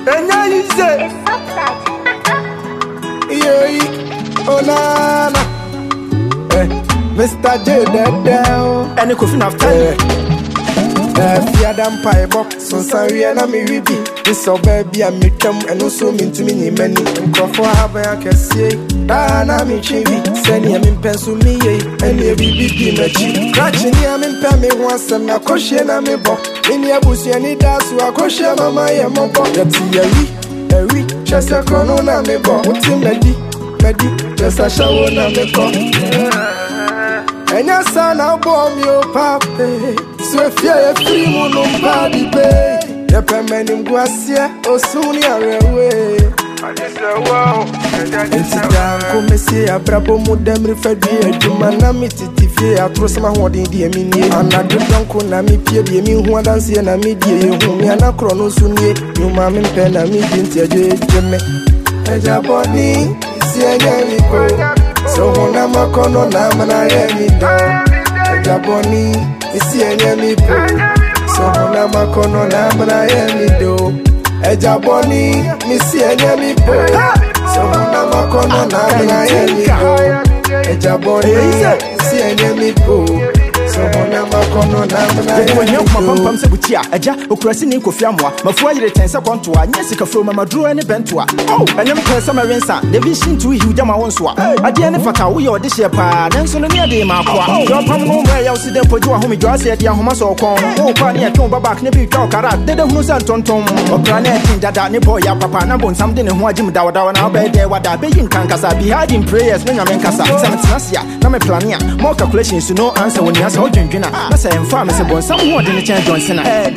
And now you say, yeah, oh na. Mr. J dead down. And you couldn't have time. Fear them pie box, so sorry, and I'm a baby. This so baby, I'm with them, and also mean to me many. And Crawford have a can say, Dana me chibi, send him in pencil me, and you be my cheek. Catching him in Pammy once, and I caution I'm a box. In your bush, any dance, so I caution my and my box. That's a week, just a chrono, I'm a box. What's in Medi, just a shower, I'm a box. And your son, I'll bomb your papa. So if you're free, mono party bay. The permanent guasia, or soon you're away. It's a damn come see a brabo modem referred to a humanity. I throw some holding the mini. And I don't know me peer the me who dance in a media. Whom you are not chronosuni. You mammy pen a meeting to Jimmy. A Jaboni, see a yellow. So when I'm a corner, I'm an I am Jaboni, see a yellow. So when I'm a corner, I'm an I am a Jaboni, Missy and Yami Po. So when I'm a corner, I'm an I am a Jaboni, see and Yami Po. So when I'm a corner, I'm an I am Sabutia, a Jack, who pressing in Kofiamwa, my 4 years 10 seconds to a Jessica from a Madru and a Bentua. Oh, and I'm Persama Rensa, the vision to you, Dama Wonswa. At the end of a we or this year, and so near the Marqua. Your Pamon, where you'll see them put you a home, you are said, Yahomas or Con, oh, Pani at Tomba back, Nibi Karat, they don't know Santon, or Planet in that Nipo, ya Papa, Nabon, something in Wajim Dawada, and I'll be there what I begin Kankasa, be hiding prayers, when I'm in Casa, Sanasia, Name Plania, more calculations to no answer when you are so drinking. That's a farmer, someone in the change Johnson.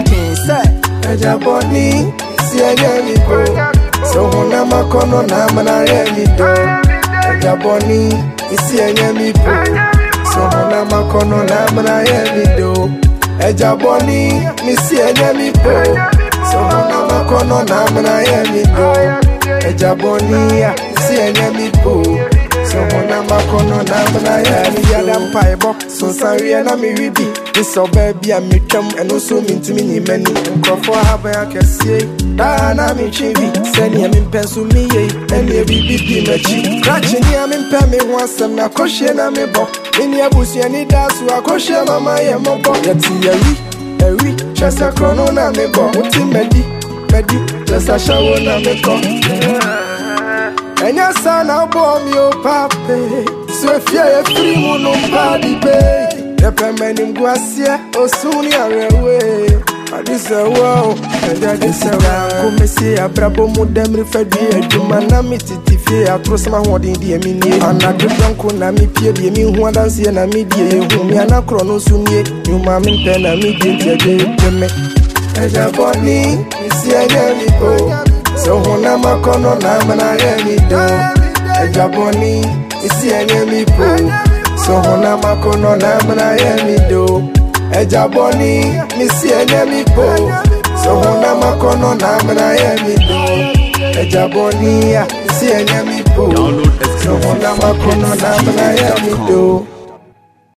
A Jaboni, see a yellow go. So when I'm a corner, I'm an I am a Jaboni, see a yellow go. So when I'm a corner, I'm an I am a Jaboni, see a yellow go. So when I'm a corner, I'm an I am a Jaboni, see a yellow go. So when I'm a corner, I'm an I am a pie box. So sorry, and I'm a baby. This so baby, I'm with them, and also mean to me many. And Crawford have a can say, Dana me chibi, send him in pencil me, and you be my cheek. Catching him in Pammy once, and I caution I'm a box. In your bush, any dance, so I caution my and my box. That's a week, just a chrono, I'm a box. What's in Medi, just a shower, I'm a box. And your son, I'll bomb your papa. So if you're a free mono party bay, the permanent guasia, or soon you're away. This a wow, and that is a wow. Come see a brabo modem referred to a humanity. I throw some holding the mini. And I don't know me peer the me who dance in a media. Whom you are not chronosuni. You mammy pen a meeting to Jimmy. A Jaboni, see a yellow. So when I'm a corner, I'm an I am a Jaboni, see a yellow. So when I'm a corner, I'm an I am a Jaboni, see a yellow. So when I'm a corner, I'm an I am a Jaboni, see a yellow. So when I'm a corner, I'm an I am